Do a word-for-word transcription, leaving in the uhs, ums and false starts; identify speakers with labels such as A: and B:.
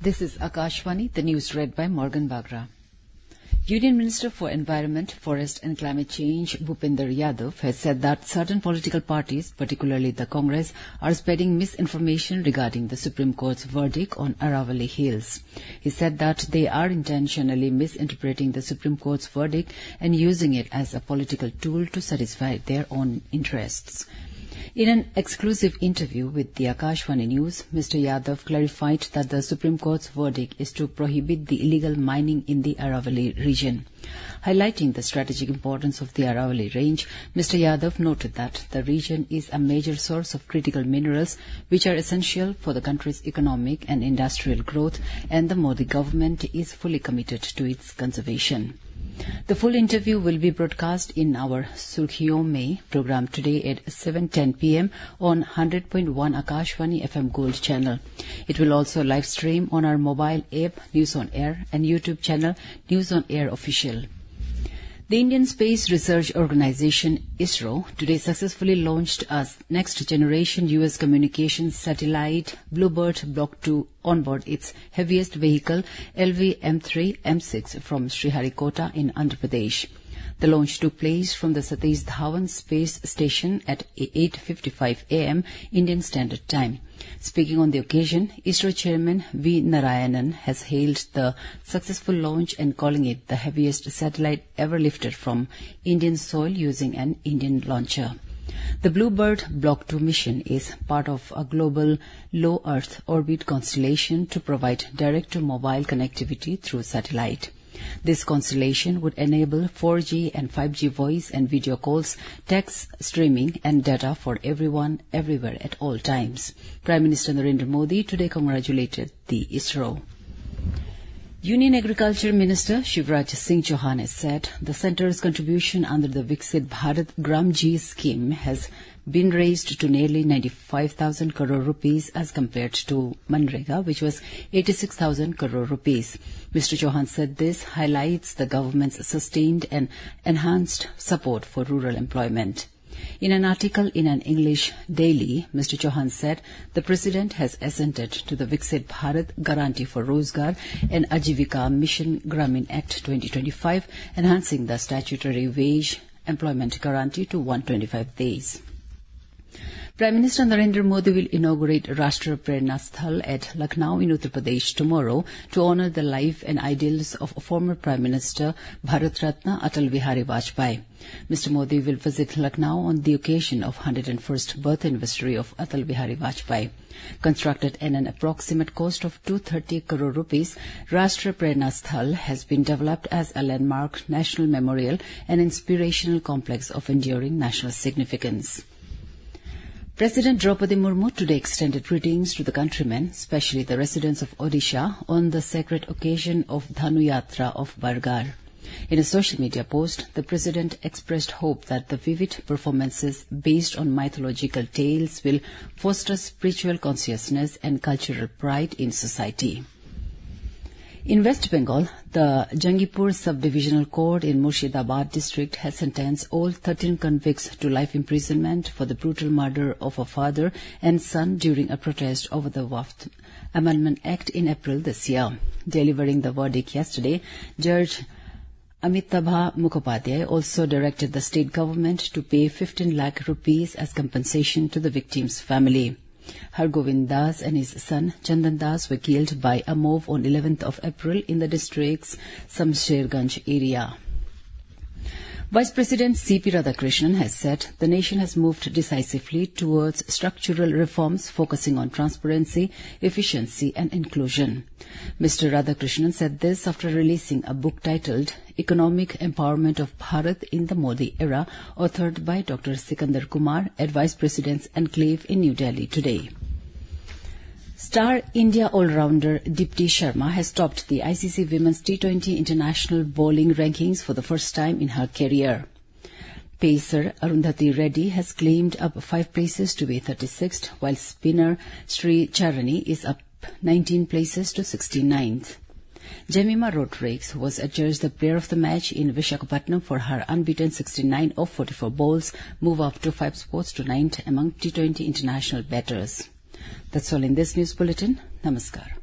A: This is Akashvani, the news read by Morgan Bagra. Union Minister for Environment, Forest and Climate Change, Bhupinder Yadav, has said that certain political parties, particularly the Congress, are spreading misinformation regarding the Supreme Court's verdict on Aravalli Hills. He said that they are intentionally misinterpreting the Supreme Court's verdict and using it as a political tool to satisfy their own interests. In an exclusive interview with the Akashvani News, Mister Yadav clarified that the Supreme Court's verdict is to prohibit the illegal mining in the Aravalli region. Highlighting the strategic importance of the Aravalli Range, Mister Yadav noted that the region is a major source of critical minerals which are essential for the country's economic and industrial growth, and the Modi government is fully committed to its conservation. The full interview will be broadcast in our Surkhiyon Mein program today at seven ten p m on one hundred point one Akashvani F M Gold channel. It will also live stream on our mobile app News on Air and YouTube channel News on Air Official. The Indian Space Research Organisation, ISRO, today successfully launched a next-generation U S communications satellite, Bluebird Block two, on board its heaviest vehicle, L V M three M six, from Sriharikota in Andhra Pradesh. The launch took place from the Satish Dhawan Space Station at eight fifty-five a m Indian Standard Time. Speaking on the occasion, ISRO Chairman V. Narayanan has hailed the successful launch and calling it the heaviest satellite ever lifted from Indian soil using an Indian launcher. The Bluebird Block two mission is part of a global low Earth orbit constellation to provide direct-to-mobile connectivity through satellite. This constellation would enable four G and five G voice and video calls, text streaming and data for everyone, everywhere at all times. Prime Minister Narendra Modi today congratulated the ISRO. Union Agriculture Minister Shivraj Singh Chauhan has said the centre's contribution under the Viksit Bharat Gram-Ji scheme has been raised to nearly ninety-five thousand crore rupees as compared to Manrega, which was eighty-six thousand crore rupees. Mister Chauhan said this highlights the government's sustained and enhanced support for rural employment. In an article in an English daily, Mister Chauhan said the President has assented to the Viksit Bharat Guarantee for Rozgar and Ajivika Mission Gramin Act twenty twenty-five, enhancing the statutory wage employment guarantee to one hundred twenty-five days. Prime Minister Narendra Modi will inaugurate Rashtra Prerna Sthal at Lucknow in Uttar Pradesh tomorrow to honour the life and ideals of former Prime Minister Bharat Ratna Atal Bihari Vajpayee. Mister Modi will visit Lucknow on the occasion of one hundred first birth anniversary of Atal Bihari Vajpayee. Constructed at an approximate cost of two hundred thirty crore rupees, Rashtra Prerna Sthal has been developed as a landmark national memorial and inspirational complex of enduring national significance. President Draupadi Murmu today extended greetings to the countrymen, especially the residents of Odisha, on the sacred occasion of Dhanu Yatra of Bargar. In a social media post, the President expressed hope that the vivid performances based on mythological tales will foster spiritual consciousness and cultural pride in society. In West Bengal, the Jangipur Sub-Divisional Court in Murshidabad district has sentenced all thirteen convicts to life imprisonment for the brutal murder of a father and son during a protest over the Waqf Amendment Act in April this year. Delivering the verdict yesterday, Judge Amitabha Mukhopadhyay also directed the state government to pay fifteen lakh rupees as compensation to the victim's family. Hargovind Das and his son Chandan Das were killed by a mob on eleventh of April in the district's Samsherganj area. Vice President C P Radhakrishnan has said the nation has moved decisively towards structural reforms focusing on transparency, efficiency and inclusion. Mister Radhakrishnan said this after releasing a book titled Economic Empowerment of Bharat in the Modi Era, authored by Doctor Sikandar Kumar at Vice President's Enclave in New Delhi today. Star India all-rounder Dipti Sharma has topped the I C C Women's T twenty International Bowling Rankings for the first time in her career. Pacer Arundhati Reddy has climbed up five places to be thirty-sixth, while spinner Sri Charani is up nineteen places to sixty-ninth. Jemima Rodrigues was adjudged the player of the match in Visakhapatnam for her unbeaten sixty-nine of forty-four balls, move up to five spots to ninth among T twenty international batters. That's all in this news bulletin. Namaskar.